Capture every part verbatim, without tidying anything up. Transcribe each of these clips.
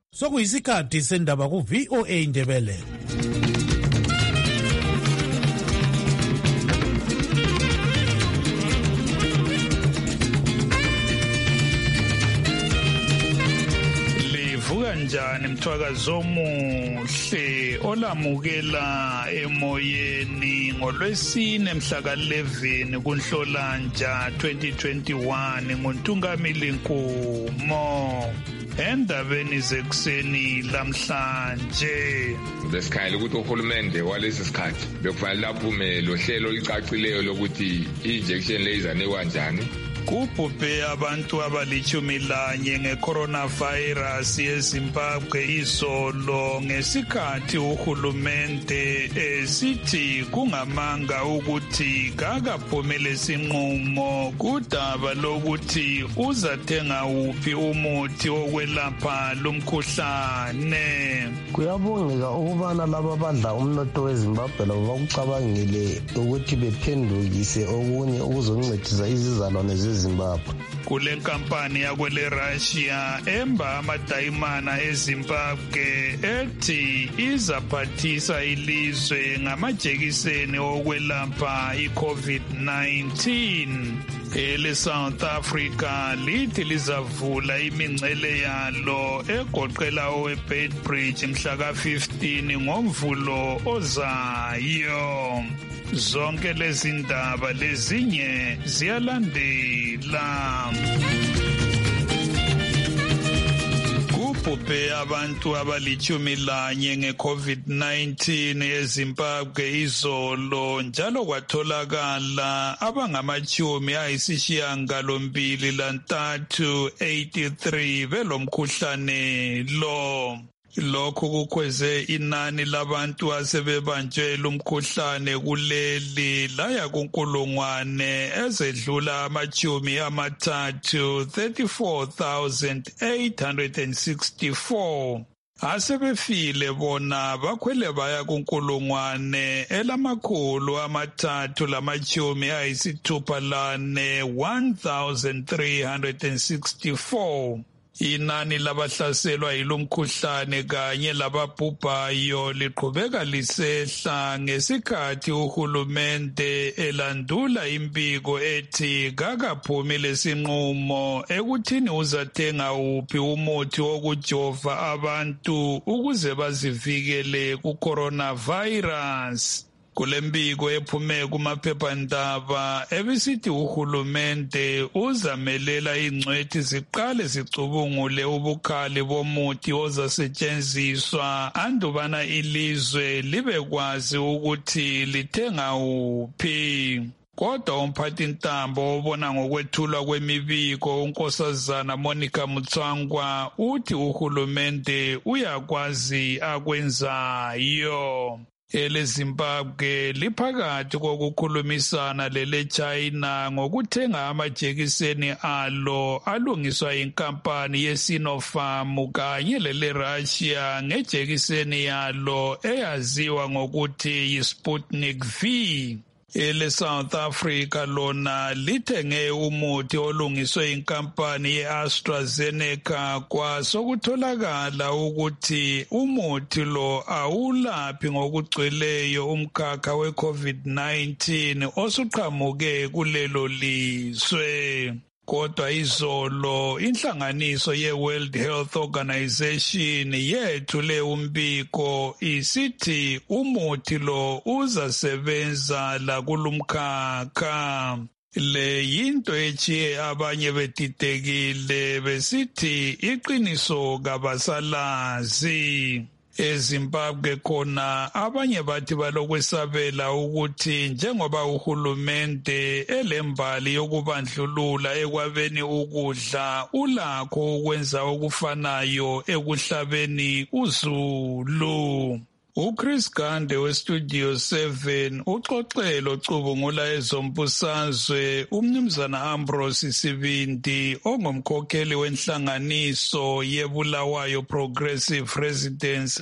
Sokuyisikhathi sendaba ku V O A Ndebele. Livuka njani mthwakazi omuhle olamukela emoyeni ngolwesine mhla ka eleven kuNhlolanja twenty twenty-one nguNtungamili Nkumo. Endabeni zekuseni lamhlanje besikhayela ukuthi uhulumende walesi sikhathi bekufanele laphume lo hlelo licacileyo lokuthi i-injection laser nekwanjani. Kubhubhe abantu abalichumi lanye nge-coronavirus eZimbabwe izolo ngesikhathi uhulumende esithi kungamanga ukuthi kakaphumele sinqumo kudaba lokuthi uzathenga uphi umuthi wokwelapha lumkhuhlane. Kuyabongeka ukubana laba badla umnotho weZimbabwe labo bakucabangile ukuthi bephendukise okunye ukuzoncedisa izizalwane zeZimbabwe. Kule nkampani yakwele Russia emba amadayimana eZimbabwe ethi izaphathisa ilizwe ngamajekiseni okwelapha i-COVID nineteen. Ele South Africa lithi lizavula imincele yalo egoqela oweBeitbridge mhla ka fifteen ngomvulo ozayo. Zonke lezi ndaba lezinye ziyalandela. Kubhubhe abantu abalichumi lanye nge-COVID nineteen eZimbabwe izolo njalo kwatholakala abangamachumi ayisishiyagalombili lantathu eighty-three belomkhuhlane lo. Lokhu kukhweze inani labantu asebebanjwe lumkhuhlane kuleli laya kunkulungwane ezedlula amachumi amathathu thirty-four thousand eight hundred sixty-four. Asebefile bona bakhwele baya kunkulungwane elamakhulu amathathu lamachumi ayisithupha lane one thousand three hundred sixty-four. Inani labahlaselwa yilomkhuhlane kanye lababhubhayo liqhubeka lisehla ngesikhathi uhulumende elandula imbiko ethi kakaphumi lesinqumo ekuthini uzathenga uphi umuthi wokujova abantu ukuze bazivikele ku-coronavirus. Kulembiko ephume kumaphephandaba ebisithi uhulumende uzamelela ingcwethi ziqale zicubungule ubukhali bomuthi ozasetshenziswa andubana ilizwe libe kwazi ukuthi lithenga uphi. Kodwa umphathintambo obona ngokwethulwa kwemibiko unkosazana Monica Mutswangwa uthi uhulumende uyakwazi akwenzayo. Ele Zimbabwe liphakathi kokukhulumisana lele China ngokuthenga amajekiseni alo alungiswa inkampani yeSinopharm kanye lele Russia ngejekiseni yalo eyaziwa ngokuthi yiSputnik V. Ele South Africa lona lithenge umuthi olungiswe inkampani ye-AstraZeneca kwasokutholakala ukuthi umuthi lo awulaphi ngokugcweleyo umkhakha we-COVID nineteen osuqhamuke kulelo lizwe. Kodwa izolo inhlanganiso ye-World Health Organization yethule umbiko isithi umuthi lo uzasebenza la kulumkhakha. Le yinto echiye abanye bedidekile besithi iqiniso kabasalazi. eZimbabwe khona abanye bathi balokwesabela ukuthi njengoba uhulumende elembali yokubandlulula ekwabeni ukudla ulakho ukwenza okufanayo ekuhlabeni uzulu. uChris Gande weStudio seven uxoxelo cubungula ezombusazwe umnumzana Ambrose Sibindi ongumkhokheli wenhlanganiso yeBulawayo Progressive Residents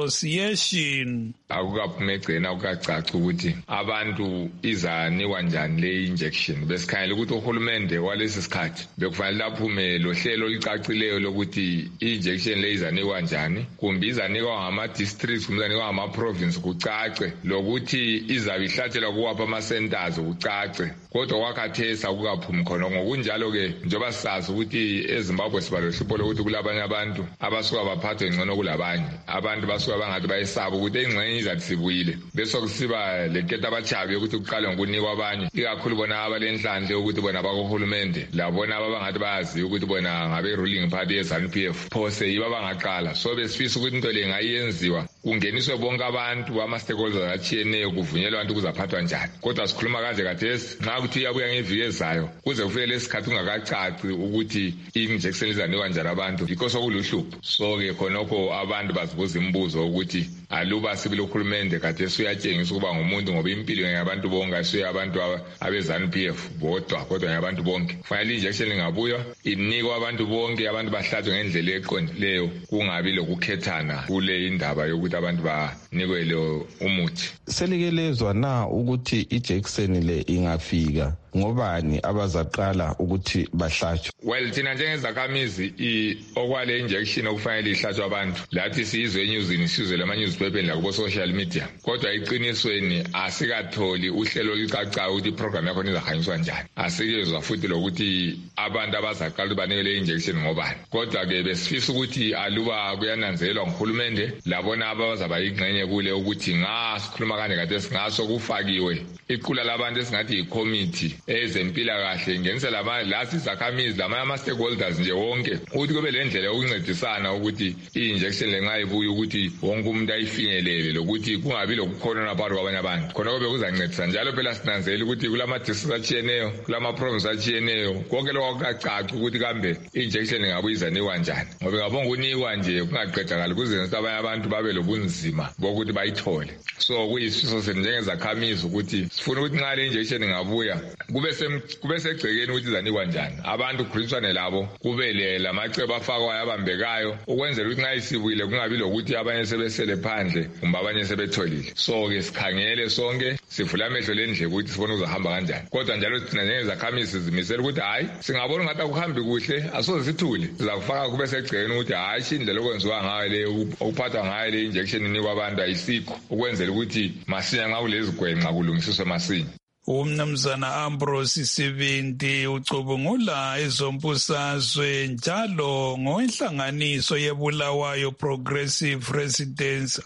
Association. Akukaphumegcina ukucaca ukuthi abantu izanikwa njani le injection besikhangela ukuthi uhulumende walesi sikhathi bekufanele laphume lo hlelo olucacileyo lokuthi injection le izanikwa njani kumbe izanikwa ngama districts kumbe izanikwa ngama province kucace lokuthi izabe ihlatshelwa kuwapha ama centers kucace kodwa kwakhathesa akukaphumi khona ngokunjalo ke njoba sisazi ukuthi eZimbabwe sibalohlupho lokuthi kulabanye abantu abasuka baphathwe ngcono kulabanye abantu basuka bangathi bayesaba ukuthi engxenye izathi sibuyile bese kusiba leketa abachabi ukuthi kuqale ngokunikwa abanye ikakhulu bona abalenhlanhla ukuthi bona bakuhulumende labona abangathi bayazi ukuthi bona ngabe ruling party ye ZANU P F phose yiba bangaqala so besifisa ukuthi into le ngayenziwa kungeniswe bonke abantu ama stakeholders achiyeneyo kuvunyelwa abantu kuzaphathwa njani kodwa sikhuluma kanje kathesi nxa ukuthi iyabuya ngeviki ezayo kuze kufike lesikhathi ungakacaci ukuthi injection izanikwa njani abantu because okuluhlupho so ke khonokho abantu bazibuza imibuzo ukuthi aluba sibile uhulumende kathesi uyatshengisa ukuba ngumuntu ngoba impilo yabantu bonke asuye abantu abeZANU P F bodwa kodwa yabantu bonke kufanele injection ingabuya inikwe abantu bonke abantu bahlatshwe ngendlela eqondileyo kungabi lokukhethana kule indaba yokuthi abantu banikwe lo umuthi. Selikelezwa na ukuthi ijection le ingafika ngobani abazaqala ukuthi bahlatshwe? Well thina njengezakhamizi i okwale injection okufanele ihlatshwe abantu lathi sizwe enyuzini sizwe lama newspaper la kubo social media kodwa iqinisweni asikatholi uhlelo olucacayo ukuthi program yakho izahanyiswa njani asikezwa futhi lokuthi abantu abazaqala banike le injection ngobani kodwa ke besifisa ukuthi aluba kuyananzelwa nguhulumende labona abazaba ingxenye kule ukuthi ngasikhuluma kanje kade singaso kufakiwe iqula labantu esingathi i-committee ezempilakahle ngenise laba lasi zakhamizi lama ama stakeholders nje wonke ukuthi kube le ndlela yokuncedisana ukuthi i-injection lenxa ibuye ukuthi wonke umuntu ayifinyelele lokuthi kungabi lokukhonona phakathi kwabanye abantu khona kube kuzancedisa njalo phela sinanzela ukuthi kulama districts achiyeneyo kulama provinces achiyeneyo konke lokho kucaca ukuthi kambe i-injection ingabuye izanikwa njani ngoba ngabonga ukunikwa nje kungaqedakali kuzenza abanye abantu babe lobunzima bokuthi bayithole so kuyisifiso sethu njengezakhamizi ukuthi sifuna ukuthi nxa le injection ingabuya kube kube segcekeni ukuthi izanikwa njani abantu kukhulunyiswane labo kube le lamacebo afakwayo abambekayo ukwenzela ukuthi nxa isibuyile kungabi lokuthi abanye sebesele phandle kumbe abanye sebetholile so ke sikhangele sonke sivula amehlo lendle ukuthi sibone uzahamba kanjani kodwa njalo thina njengezakhamizi sizimisela ukuthi hayi singabona ngathi akuhambi kuhle asoze sithule sizakufaka kube segcekeni ukuthi hayi indlela okwenziwa ngayo le ukuphathwa ngayo le injection inikwa abantu ayisikho ukwenzela ukuthi masinya nxa kulezi gwenxa kulungisiswe masinya. Umnumzana Ambrose Sibindi ucubungula ezombusazwe njalo ngohlanganiso yeBulawayo Progressive Residents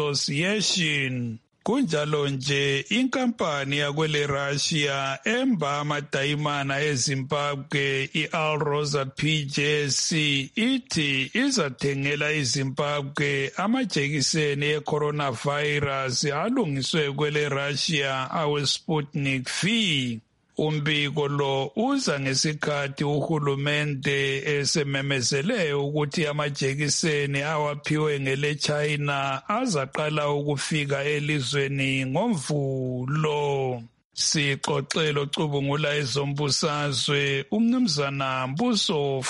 Association. Kunjalo nje inkampani yakwele Russia emba amadayimana eZimbabwe iAlrosa P J C ithi izathengela iZimbabwe amajekiseni ecoronavirus alungiswe kwele Russia awe Sputnik V. Umbiko lo uza ngesikhathi uhulumende esememezele ukuthi amajekiseni awaphiwe ngele China azaqala ukufika elizweni ngomvulo. Sixoxelo cubungula ezombusazwe umnumzana Mbuso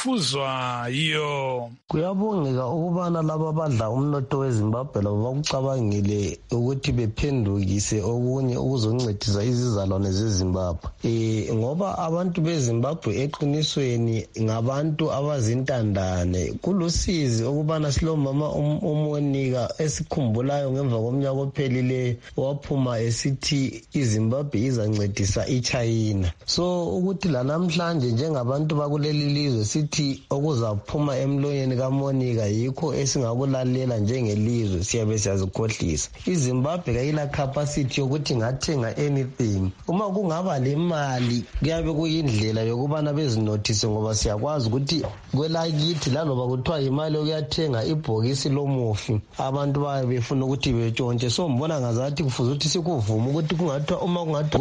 Fuzwayo. Kuyabongeka ukubana laba badla umnotho weZimbabwe labo bakucabangile ukuthi bephendukise okunye ukuzoncedisa izizalwane zeZimbabwe. Eh ngoba abantu beZimbabwe eqinisweni ngabantu abazintandane kulusizi ukubana silomama uMonika esikhumbulayo ngemva komnyaka ophelileyo waphuma esithi iZimbabwe izancedisa iChina so ukuthi lanamhlanje njengabantu bakuleli lizwe sithi okuzaphuma emlonyeni kaMonika yikho esingakulalela njengelizwe siyabe siyazikhohlisa. iZimbabwe kayila capacity yokuthi ngathenga anything uma kungaba le mali kuyabe kuyindlela yokubana bezinothise ngoba siyakwazi ukuthi kwelakithi laloba kuthiwa imali yokuyathenga ibhokisi lomufi abantu baye befuna ukuthi betshontshe so mbona ngazathi kufuze ukuthi sikuvuma ukuthi kungathiwa uma kungathi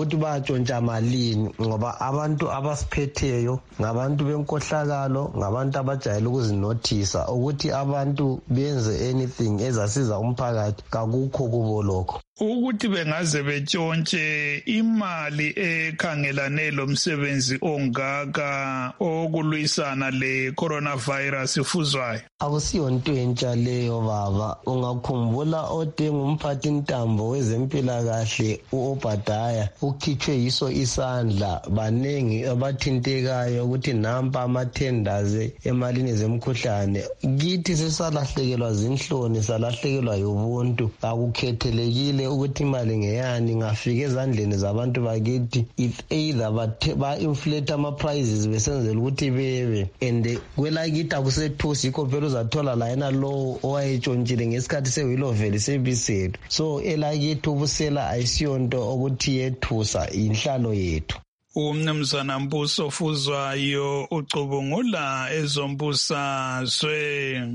ukuthi bayatshontsha malini ngoba abantu abasiphetheyo ngabantu benkohlakalo, ngabantu abajayele ukuzinothisa ukuthi abantu benze anything ezasiza umphakathi, kakukho kubo lokho. Ukuthi bengaze betshontshe imali ekhangelane lomsebenzi ongaka okulwisana le coronavirus ifuzwayo. Akusiyo nto entsha leyo baba. Ungakhumbula odenga umphathi ntambo wezempilakahle uObadaya ukhitshwe yiso isandla, baningi abathintekayo ukuthi nampa amathenders emalini zemkhuhlane. Kithi sesalahlekelwa zinhloni, salahlekelwa yobuntu. Akukhethelekile ukuthi imali ngeyani ngafika ezandleni zabantu bakithi, if either ba-inflate ama-prices besenzela ukuthi bebe, and kwelakithi akusethusi yikho phela uzathola layena lowo owayetshontshile ngesikhathi sewiloveli sebiselwe. So elakithi ubusela ayisiyonto okuthi yethusa, inhlalo yethu. Umnumzana Mbuso Fuzwayo ucubungula ezombusazwe.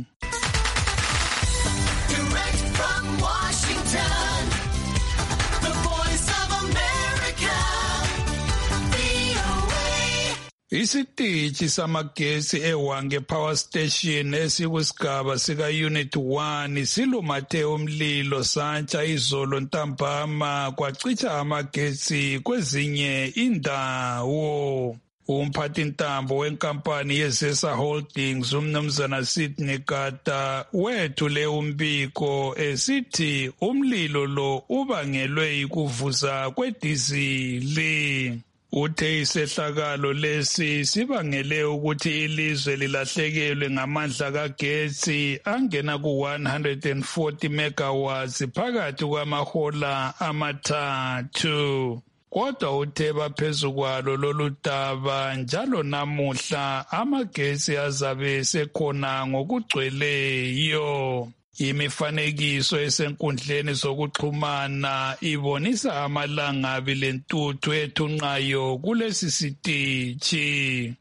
Isitichi samagesi eWange Power Station esikusigaba sika Unit one silumathe umlilo satsha izolo ntambama kwacitsha amagesi kwezinye indawo. Umphathi ntambo wenkampani yeZesa Holdings umnumzana Sydney Gata wethule umbiko esithi umlilo lo ubangelwe yikuvuza kwedizili. Uthe isehlakalo lesi sibangele ukuthi ilizwe lilahlekelwe ngamandla kagesi angena ku one hundred forty megawatts phakathi kwamahola amathathu. Kodwa uthe baphezu kwalo lolu daba njalo namuhla amagesi azabe sekhona ngokugcweleyo. Imifanekiso esenkundleni zokuxhumana ibonisa amalangabi lentuthu ethunqayo kulesi sitichi.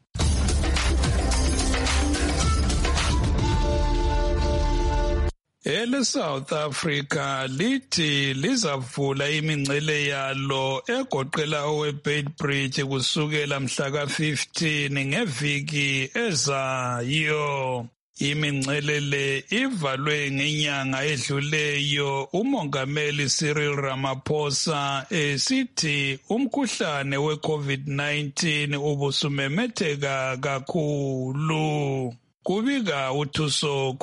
Ele South Africa lithi lizavula imingcele yalo egoqela oweBeitbridge kusukela mhla ka fifteen ngeviki ezayo. Imingcele le ivalwe ngenyanga edluleyo umongameli Cyril Ramaphosa esithi umkhuhlane we-COVID nineteen ubusumemetheka kakhulu. Kubika uThuso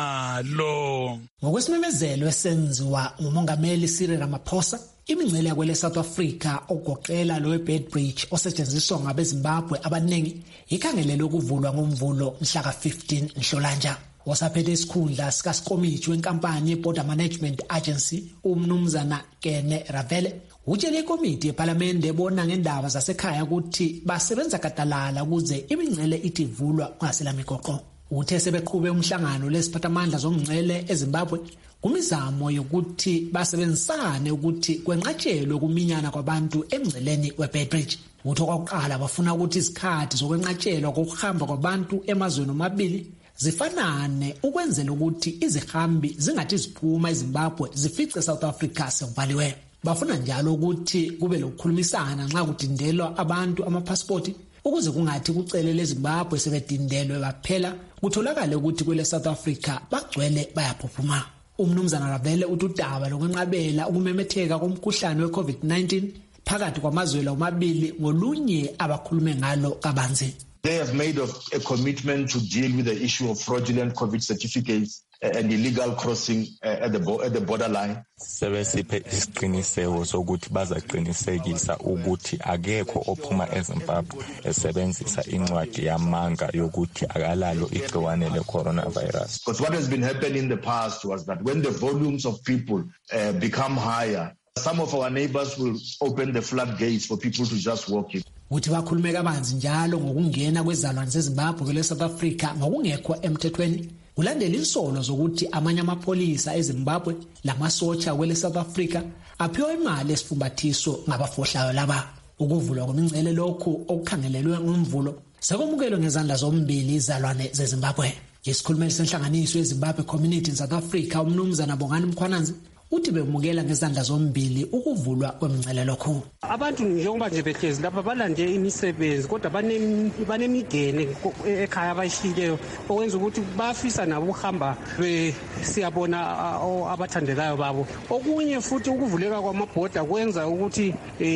Khumalo. Ngokwesimemezelo esenziwa ngumongameli Cyril Ramaphosa, imingcele yakwele South Africa ogoqela lo weBeitbridge osetshenziswa ngabeZimbabwe abaningi ikhangelelwe ukuvulwa ngomvulo mhla ka fifteen Nhlolanja. Wasaphethe isikhundla sikasikomitshi wenkampani yeBorder Management Agency umnumzana Kene Ravele utshele ikomiti yeParliament ebona ngendaba zasekhaya ukuthi basebenza gadalala ukuze imingcele ithi ivulwa kungasela migoqo. Uthe sebeqhube umhlangano lesiphathamandla zomngcele eZimbabwe kumizamo yokuthi basebenzisane ukuthi kwenqatshelwe ukuminyana kwabantu emngceleni weBeitbridge. Utho kwakuqala bafuna ukuthi izikhathi zokwenqatshelwa kokuhamba kwabantu emazweni omabili zifanane ukwenzela ukuthi izihambi zingathi ziphuma eZimbabwe zifice South Africa sekuvaliwe. Bafuna njalo ukuthi kube lokukhulumisana nxa kudindelwa abantu amapasipoti ukuze kungathi kucelele eZimbabwe sebedindelwe baphela kutholakale ukuthi kwele South Africa bagcwele bayaphuphuma. Umnumzana Ravele uthi udaba lokwenqabela ukumemetheka komkhuhlane weCovid nineteen phakathi kwamazwe omabili ngolunye abakhulume ngalo kabanzi. They have made a commitment to deal with the issue of fraudulent COVID certificates and illegal crossing at the at the borderline. Sebesiphe isiqiniseko sokuthi bazaqinisekisa ukuthi akekho ophuma eZimbabwe esebenzisa incwadi yamanga yokuthi akalalo igciwane le-coronavirus. Because what has been happening in the past was that when the volumes of people uh, become higher, some of our neighbors will open the floodgates for people to just walk in. Uthi bakhulume kabanzi njalo ngokungena kwezalwane zeZimbabwe kwele South Africa ngokungekho emthethweni. Kulandela insolo zokuthi amanye amapholisa eZimbabwe lamasotsha kwele South Africa aphiwa imali esifumbathiso ngabafohlayo laba. Ukuvulwa kwemingcele lokhu okukhangelelwe ngomvulo sekumukelwe ngezandla zombili izalwane zeZimbabwe. Isikhulumeli senhlanganiso yeZimbabwe Community in South Africa umnumzana Bongani Mkhwananzi uthi bemukela ngezandla zombili ukuvulwa kwemingcele lokho. Abantu njengoba nje behlezi lapha balande imisebenzi kodwa banemigene ekhaya abayishileyo okwenza ukuthi bafisa nabo ukuhamba siyabona abathandekayo babo. Okunye futhi ukuvuleka kwamabhoda kwenza ukuthi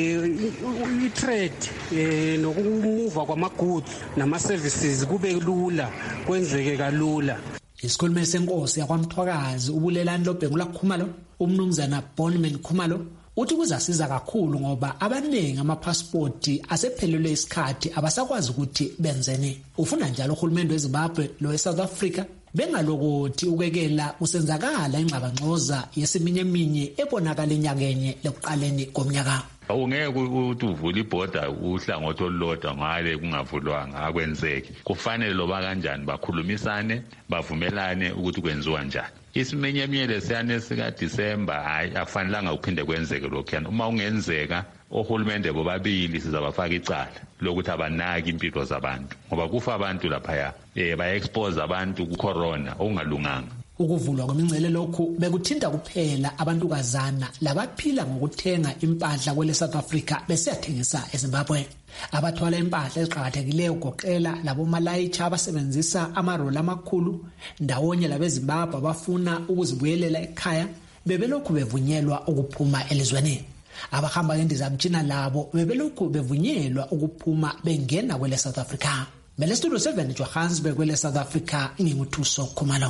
i-trade nokumuva kwama-goods nama-services kube lula, kwenzeke kalula. Isikhulumeli senkosi yakwaMthwakazi uBulelani Lobhengula Khumalo, umnumzana Bonman Khumalo, uthi kuzasiza kakhulu ngoba abaningi amapasipoti asephelelwe isikhathi abasakwazi ukuthi benzeni. Ufuna njalo uhulumende weZimbabwe lo weSouth Africa bengalokothi ukekela usenzakala ingxabangxoza yesiminyeminya ebonakala enyakenye lokuqaleni komnyaka. Ungeke ukuthi uvule ibhoda uhlangothi olulodwa ngale kungavulwanga akwenzeki. Kufanele loba kanjani bakhulumisane bavumelane ukuthi kwenziwa njani. Isimenyemyele siyane sika December hayi afanelanga uphinde kwenzeke lokhuyana. Uma ungenzeka ohulumende bobabili sizabafaka icala lokuthi abanaki impilo zabantu ngoba kufa abantu lapha eh ba expose abantu ku corona okungalunganga. Ukuvulwa kwemingcele lokhu bekuthinta kuphela abantukazana labaphila ngokuthenga impahla kwele South Africa besiyathengisa eZimbabwe. Abathwala impahla eziqhakathekileyo ugoqela labo malayicha abasebenzisa amaroli amakhulu ndawonye labeZimbabwe abafuna ukuzibuyelela ekhaya bebelokhu bevunyelwa ukuphuma elizweni. Abahamba ngendizamtshina labo bebelokhu bevunyelwa ukuphuma bengena kwele South Africa. Mele Studio seven Johannesburg kwele South Africa nginguthuso Khumalo.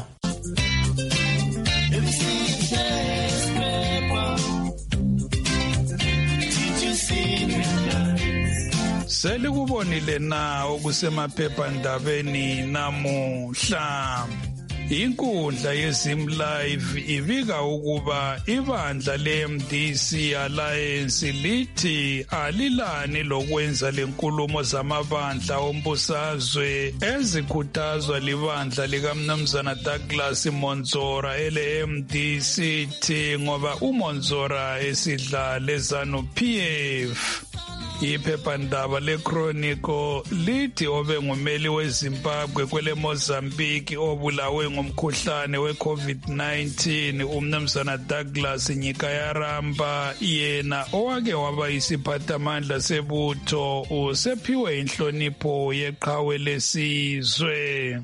Selikubonile na okusemaphephandabeni namuhla. Inkundla yeZim Live ibika ukuba ibandla le-M D C Alliance lithi alilani lokwenza lenkulumo zamabandla ombusazwe ezikhuthazwa libandla likaMnumzana Douglas Monzora ele-M D C T ngoba uMonzora esidla leZanu-P F. Iphephandaba leChronicle lithi obe ngumeli weZimbabwe kwele Mozambique obulawe ngomkhuhlane we-COVID nineteen uMnumzana Douglas Nyikayaramba yena owake waba isiphathamandla sebutho usephiwe inhlonipho yeqhawe lesizwe.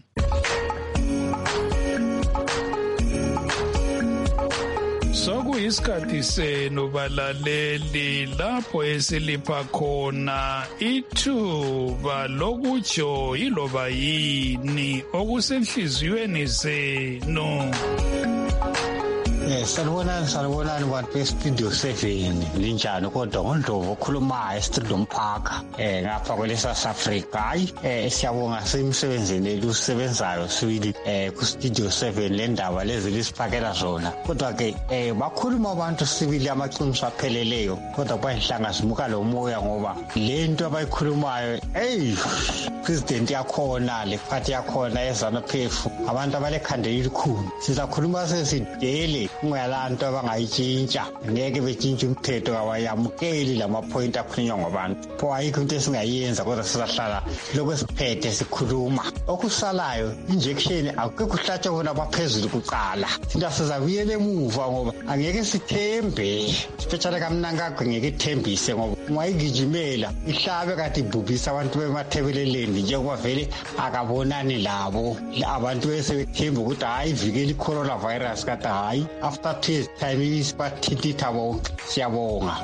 Sokuyisikhathi senu balaleli lapho esilipha khona ithuba lokutsho iloba yini okusenhliziyweni zenu. Eh sanibonani sanibonani bantu bestudio seven linjani kodwa ngoNdlovu okhulumayo eStreedom Park eh ngapha kwele South Africa. Hayi eh siyabonga semsebenzini elusebenzayo sibili eh ku Studio seven le ndaba lezi lisiphakela zona kodwa ke eh bakhuluma abantu sibili amaqiniso apheleleyo kodwa bayihlanga simuka lo moya ngoba lento abayikhulumayo hey president yakhona le party yakhona eZanu-P F abantu abalekhande elikhulu sizakhuluma sesidele ungalanto abangayitshintsha ngeke betshintshe umthetho awayamukeli lamapoint akhulunywa ngabantu pho ayikho into esingayenza kodwa sizahlala lokwesiphethe sikhuluma okusalayo injection akukho hlatshwa bona baphezulu kuqala thina sizabuyela emuva ngoba angeke sithembe special kamnanga kakho ngeke ithembise ngoba ungayigijimela ihlabe kade ibhubhisa abantu bemathebeleleni njengoba vele akabonani labo abantu bese bethemba ukuthi hayi vikela i-coronavirus kade hayi after two time isibathithitha bonke siyabonga.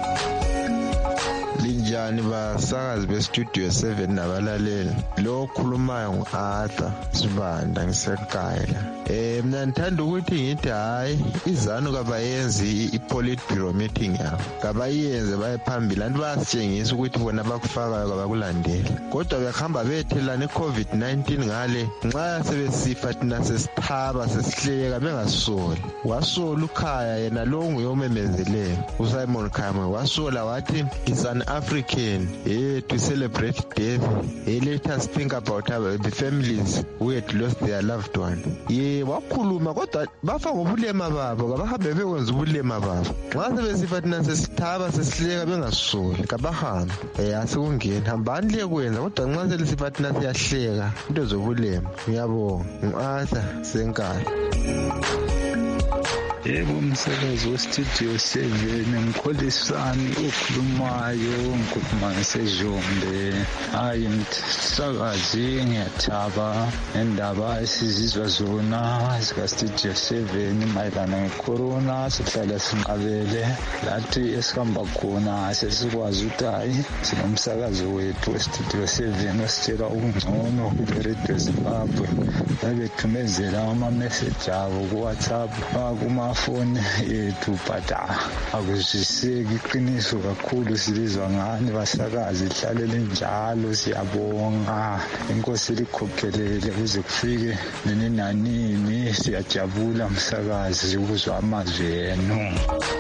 Linjani basakazi bestudio seven nabalaleli lo khulumayo nguArthur Sibanda ngisekayela. Eh mina ngithanda ukuthi ngithi hayi izanu kabayenzi iPolit Bureau meeting yabo kabayenze baye phambili abantu basitshengisa ukuthi bona bakufakayo kabakulandela kodwa behamba bethelana iCovid nineteen ngale nxa sebesifa thina sesithaba sesihleka bengasoli wasola ukhaya yena lo nguyomemezeleyo uSimon Khamwe wasola wathi is an African eh to celebrate death eh let us think about our, the families who had lost their loved one. Yeah wakhuluma kodwa bafa ngobulema babo kabahambe bekwenza ubulema babo nxa sebesifa thina sesithaba sesihleka bengasoli kabahambe eh asikungena hambani le kwenza kodwa nxa selisifa thina siyahleka into zobulema ngiyabonga uArthur Senkala. Yebo, umsakazi westudio seven ngikholisani okhulumayo ngikhuluma ngisejombe. Hayi msakazi, ngiyathaba ngendaba esizizwa zona zikastudio seven mayelana ngecorona. Sihlala sinqabele lathi esihamba khona sesikwazi ukuthi hayi sinomsakazi wethu westudio seven ositshela ukungcono kwi-Radio Zimbabwe. Babethumezela ama-message abo ku-WhatsApp kumafoni ethu, but akuzwiseki iqiniso kakhulu. Silizwa ngani basakazi, hlalele njalo. Siyabonga, inkosi likhokhelele kuze kufike nini nanini. Siyajabula msakazi ukuzwa amazwi enu.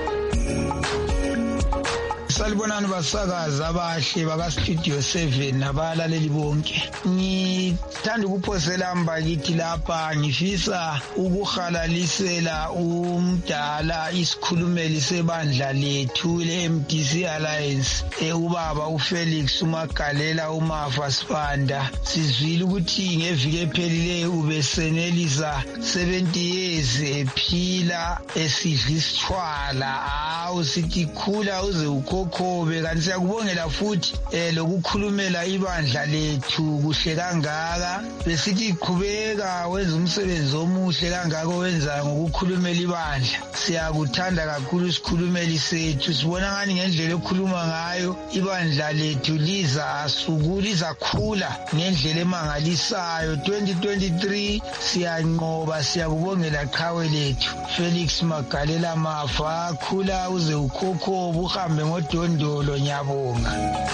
Salibonani basakazi abahle baka-Studio seven nabalaleli bonke. Ngithanda ukuphosela mbakithi lapha, ngifisa ukuhalalisela umdala isikhulumeli sebandla lethu le-M D C Alliance, ubaba uFelix uMagalela uMafa Sibanda. Sizwile ukuthi ngeviki ephelileyo ubesenelisa seventy years ephila esidla isithwala. Hawu sithi khula uze ukhokho khobe. Kanti siyakubongela futhi eh lokukhulumela ibandla lethu kuhle kangaka. Besithi qhubeka wenza umsebenzi omuhle kangaka owenza ngokukhulumela ibandla. Siyakuthanda kakhulu isikhulumeli sethu. Sibona ngani ngendlela okhuluma ngayo ibandla lethu liza asukula izakhula ngendlela emangalisayo. twenty twenty-three siyanqoba. Siyakubongela qhawe lethu Felix Magalela Mafa. Khula uze ukhokho uhambe ngodondolo. Nyabonga.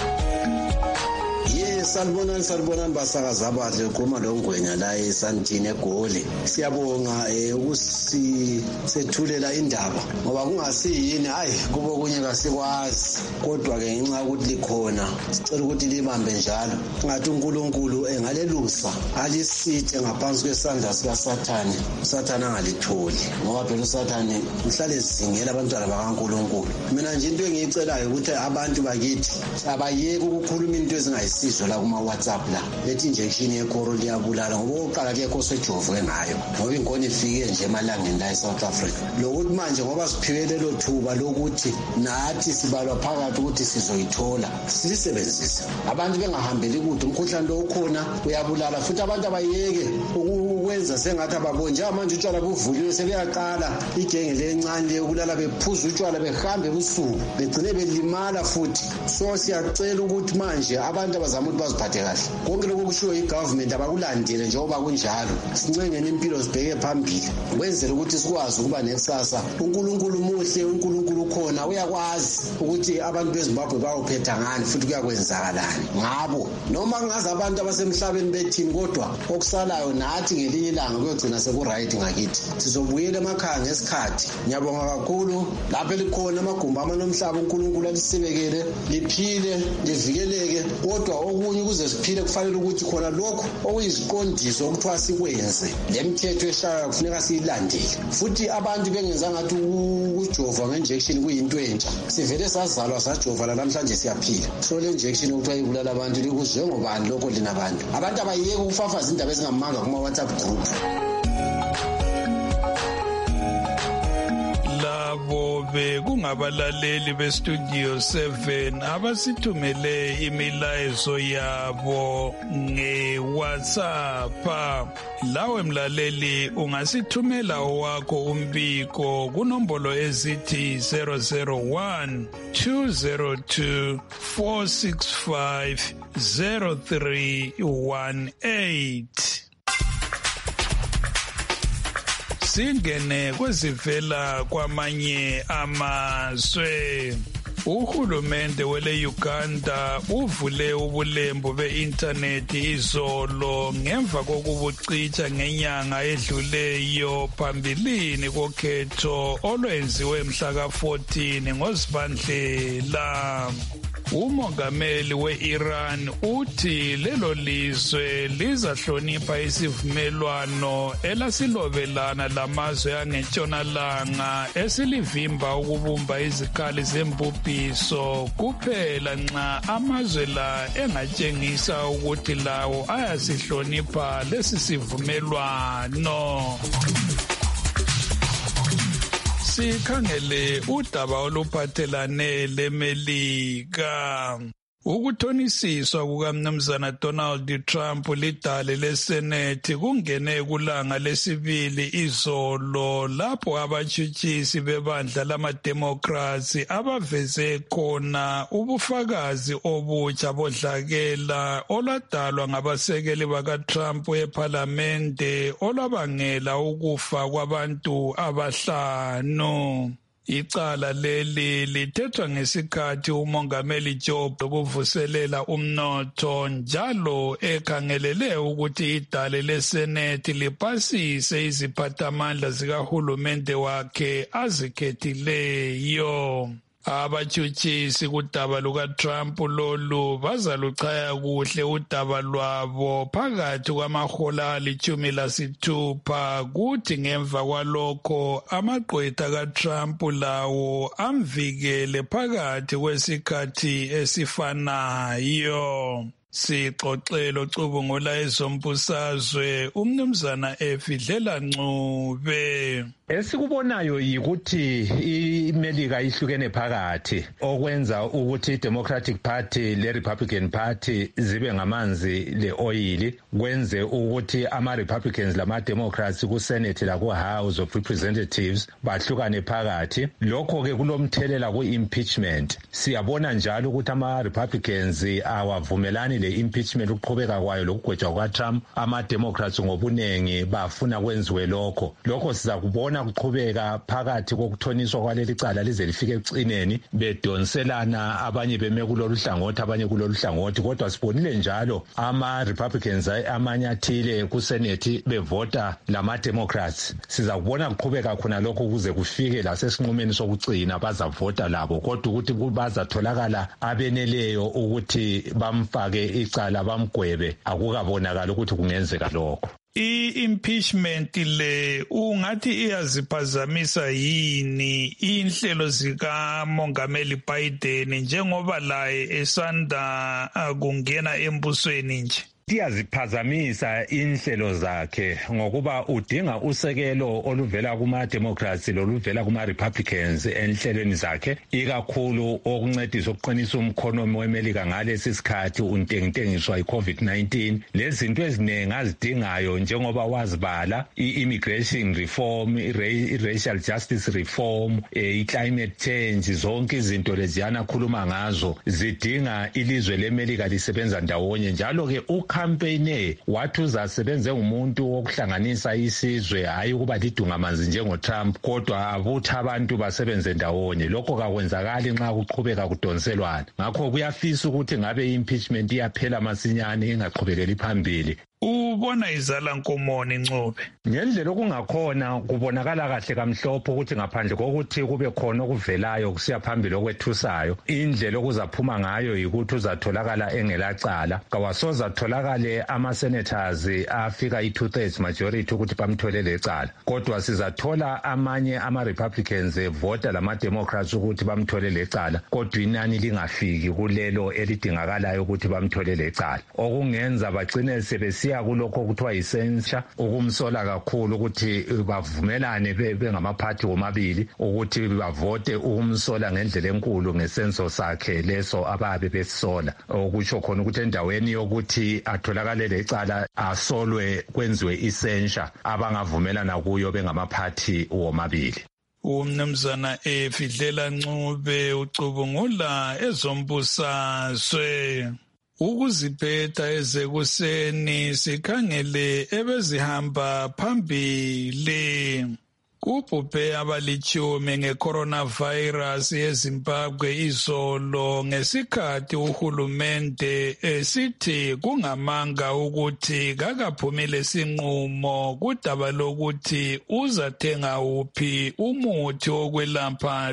Salibonani salibonani basakazi abahle, ukhuluma loNgwenya la eSandton eGoli. Siyabonga eh ukusisethulela indaba ngoba kungasiyini hayi kubo kunye kasikwazi, kodwa ke ngenxa ukuthi likhona sicela ukuthi libambe njalo. Ngathi uNkulunkulu engalelusa alisithe ngaphansi kwesandla sikaSathane, uSathane angalitholi ngoba phela uSathane uhlale singela abantwana bakaNkulunkulu. Mina nje into engiyicelayo ukuthi abantu bakithi abayeke ukukhuluma into ezingayisizwe la kuma WhatsApp la. Lethi injection yecorona liyabulala ngoba oqala kuyekho sejovwe ngayo ngoba ingone ifike nje emalangeni la eSouth Africa. Lokuthi manje ngoba siphiwe lelo thuba lokuthi nathi sibalwa phakathi ukuthi sizoyithola, silisebenzise. Abantu bengahambeli kude umkhuhlane lo ukhona uyabulala, futhi abantu abayeke ukwenza sengathi ababona nje manje utshwala buvuliwe sebeyaqala igenge lencane yokulala bephuza utshwala behambe ebusuku begcine belimala futhi. So siyacela ukuthi manje abantu abazama ukuthi baziphathe kahle. Konke lokho kushiwo igovernment abakulandele njengoba kunjalo. Sincengene impilo sibheke phambili kwenzela ukuthi sikwazi ukuba nekusasa. uNkulunkulu muhle, uNkulunkulu ukhona, uyakwazi ukuthi abantu beZimbabwe bayophetha ngani futhi kuyakwenzakalani ngabo. Noma kungaze abantu abasemhlabeni bethini, kodwa okusalayo nathi ngelinye ilanga kuyogcina sekuright ngakithi. Sizobuyela emakhaya ngesikhathi. Ngiyabonga kakhulu lapha likhona amagumbi amanomhlaba uNkulunkulu alisibekele liphile livikeleke, kodwa okunye ukuze siphile kufanele ukuthi khona lokho okuyiziqondiso okuthiwa sikwenze. Le mithetho eshayo kufuneka siyilandele, futhi abantu bengenza ngathi ukujova nge-injection kuyinto entsha. Sivele sazalwa sajova la namhlanje siyaphila. So le injection okuthiwa ibulala abantu likuzwe ngobani lokho lina abantu. Abantu abayeke ukufafaza indaba ezingamanga kuma WhatsApp group. Labo bekungabalaleli beStudio seven abasithumele imilayezo yabo ngeWhatsApp. Lawe mlaleli ungasithumela wakho umbiko kunombolo ezithi zero zero one two zero two four six five zero three one eight. Singene kwezivela kwamanye amazwe. Uhulumende wele Uganda uvule ubulembu be-internet izolo ngemva kokubucicha ngenyanga edluleyo phambilini kokhetho olwenziwe mhla ka fourteen ngoZibandlela. Umongameli we-Iran uthi lelo lizwe lizahlonipha isivumelwano elasilobelana lamazwe angentshonalanga esilivimba ukubumba izikhali zembubhiso kuphela nxa amazwe la engatshengisa ukuthi lawo ayasihlonipha lesi sivumelwano. sikhangele udaba oluphathelane leMelika. Ukuthonisiswa kukaMnumzana Donald Trump lidale leSenate kungene kulanga lesibili izolo lapho abatshutshisi bebandla lama-Democrats abaveze khona ubufakazi obutsha bodlakela olwadalwa ngabasekeli bakaTrump ePhalamende olwabangela ukufa kwabantu abahlanu. Icala leli lithethwa ngesikhathi umongameli Joe ukuvuselela umnotho njalo ekhangelele ukuthi idale leSenate lipasise iziphathamandla zikahulumende wakhe azikhethileyo. Abatshutshisi kudaba lukaTrump lolu bazaluchaya kuhle udaba lwabo phakathi kwamahola alitshumi lasithupha kuthi ngemva kwalokho amagqwetha kaTrump lawo amvikele phakathi kwesikhathi esifanayo. Sixoxela ocubungula ezombusazwe umnumzana Efidlela Ncube. Esikubonayo yikuthi iMelika ihlukene phakathi okwenza ukuthi iDemocratic Party leRepublican Party zibe ngamanzi leoil kwenze ukuthi ama-Republicans lama-Democrats ku-Senate laku-House of Representatives bahlukane phakathi. Lokho-ke kulomthelela ku-impeachment. Siyabona njalo ukuthi ama-Republicans awavumelani le-impeachment ukuqhubeka kwayo lokugwetshwa kukaTrump. Ama-Democrats ngobunengi bafuna kwenziwe lokho. Lokho sizakubona kuqhubeka phakathi kokuthoniswa kwaleli cala lize lifike ekucineni bedonselana abanye beme kulolu hlangothi abanye kulolu hlangothi. Kodwa sibonile njalo ama-Republicans amanye athile kuSenate bevota lama-Democrats. Sizakubona kuqhubeka khona lokho kuze kufike lasesinqumeni sokugcina bazavota labo kodwa ukuthi bazatholakala abeneleyo ukuthi bamfake icala bamgwebe akukabonakala ukuthi kungenzeka lokho. I-impeachment le ungathi iyaziphazamisa yini inhlelo zikamongameli Biden njengoba laye esanda kungena embusweni nje? Iyaziphazamisa inhlelo zakhe ngokuba udinga usekelo oluvela kuma-Democrats loluvela kuma-Republicans enhlelweni zakhe ikakhulu okuncedisa ukuqinisa umkhonomi weMelika ngalesi sikhathi untengintengiswa i-COVID nineteen. Lezi zinto eziningi azidingayo njengoba wazibala i-immigration reform, i-racial justice reform, i-climate change, zonke izinto leziyana akhuluma ngazo zidinga ilizwe leMelika lisebenza ndawonye. Njalo-ke campaign wathi uzasebenze ngumuntu wokuhlanganisa isizwe hayi ukuba lidungamanzi njengoTrump kodwa abutha abantu basebenze ndawonye. Lokho kakwenzakali nxa kuqhubeka kudonselwana. Ngakho kuyafisa ukuthi ngabe impeachment iyaphela masinyane ingaqhubekeli phambili. Ubona izala nkomoni Ncube? Ngendlela okungakhona kubonakala kahle kamhlophe ukuthi ngaphandle kokuthi kube khona okuvelayo kusiya phambili okwethusayo indlela okuzaphuma ngayo yikuthi uzatholakala engelacala. Kawasoza tholakale ama-senators afika i-two thirds majority ukuthi bamthole lecala kodwa sizathola amanye ama-Republicans vota lama-Democrats ukuthi bamthole lecala kodwa inani lingafiki kulelo elidingakalayo ukuthi bamthole lecala okungenza bagcine sebesiya kulokho kuthiwa yisensha ukumsola kakhulu ukuthi bavumelane bengamaphathi womabili ukuthi bavote ukumsola ngendlela enkulu ngesenso sakhe leso ababe besola okusho khona ukuthi endaweni yokuthi atholakale lecala asolwe kwenziwe isensha abangavumelana kuyo bengamaphathi womabili. Umnumzana Efidlela Ncube ucubungula ezombusazwe. Ukuziphetha ezekuseni sikhangele ebezihamba phambili. Kubhubhe abalitshumi nge-coronavirus eZimbabwe izolo ngesikhathi uhulumende esithi kungamanga ukuthi kakaphumile isinqumo kudaba lokuthi uzathenga uphi umuthi wokwelapha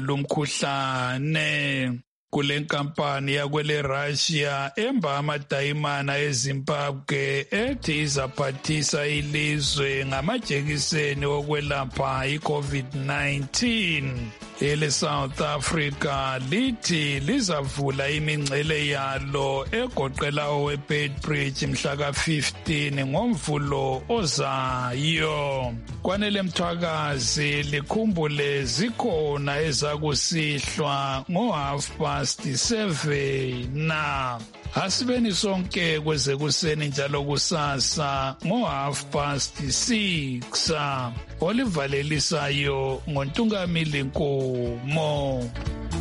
lumkhuhlane. Kule nkampani yakwele Russia emba amadayimana eZimbabwe ethi izaphathisa ilizwe ngamajekiseni okwelapha i-COVID nineteen. ele South Africa lithi lizavula imingcele yalo egoqela owe Beitbridge mhla ka fifteen ngomvulo ozayo. Kwanele Mthwakazi likhumbule zikhona ezakusihlwa ngo half past seven na. Asibeni sonke kwezekuseni njalo kusasa ngo half past six. Olivalelisayo ngoNtungamili Nkomo.